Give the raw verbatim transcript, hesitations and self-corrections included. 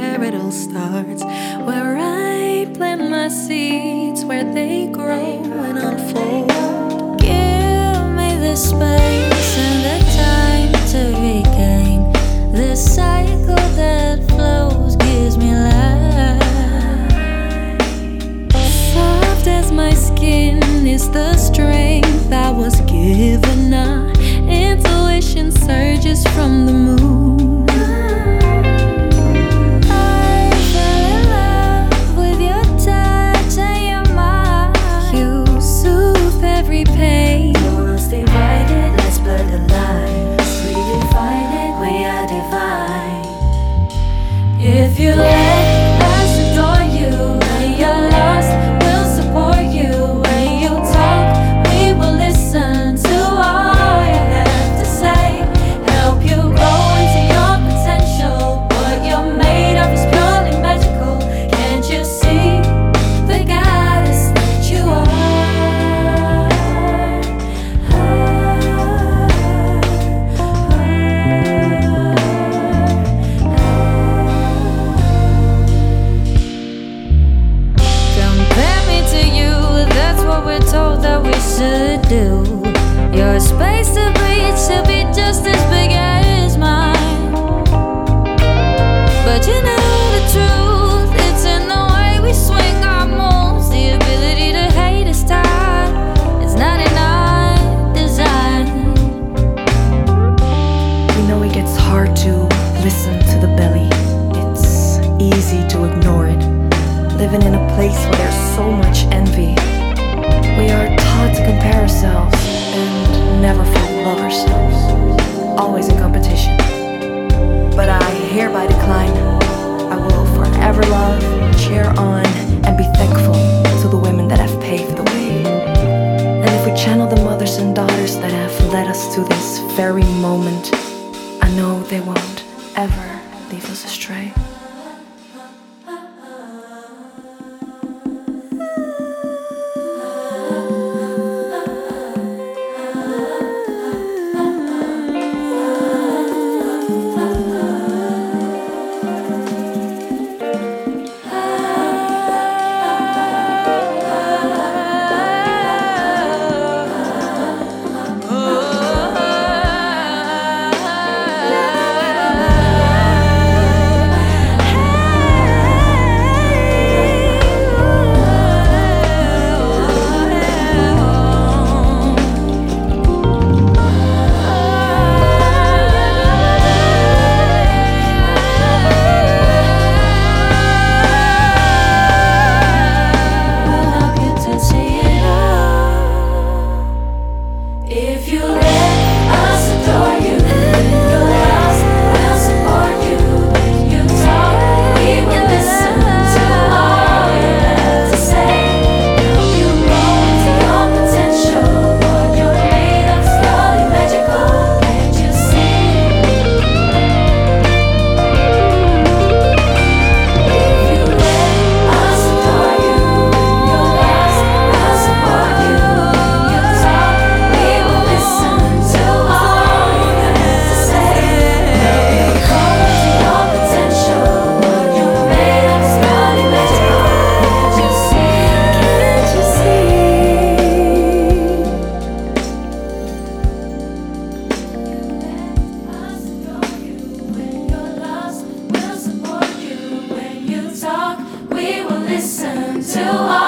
where it all starts, where I plant my seeds, where they grow and unfold. Give me the space and the time to regain the cycle that flows, gives me life. Soft as my skin is the strength I was given. Now intuition surges from the moon. I fell in love with your touch and your mind. You soothe every pain. Worlds divided, let's blur the lines. Reunited, we are divine. If you let us adore you, when you're lost, we'll support you. When you talk, we will listen to all you have to say. Help you grow into your potential. What you're made of is purely magical. Can't you see the goddess that you Compare me to you, that's what we're told that we should do. Your space to breathe should be just as big as mine. But you know the truth, it's in the way we swing our moves. The ability to hate is tied, it's not in our design. We know it gets hard to listen to the belly. It's easy to ignore it. Living in a place where there's so much envy. We are taught to compare ourselves and never fully love ourselves. Always in competition. But I hereby decline. I will forever love, cheer on, and be thankful to the women that have paved the way. And if we channel the mothers and daughters that have led us to this very moment, I know they won't ever leave us astray. If you let us adore you, when you're lost, we'll support you. When you talk, we will listen to all you have to say. Help you grow into your potential. What you're made of is purely magical. Can't you see? If you let us adore you, when you're lost, we'll support you. When you talk, we will listen to all you have to say. Help you grow into your potential. What you're made of is purely magical. Can't you see? Can't you see? Let us adore you. When you're lost, we'll support you. When you talk, we will listen to all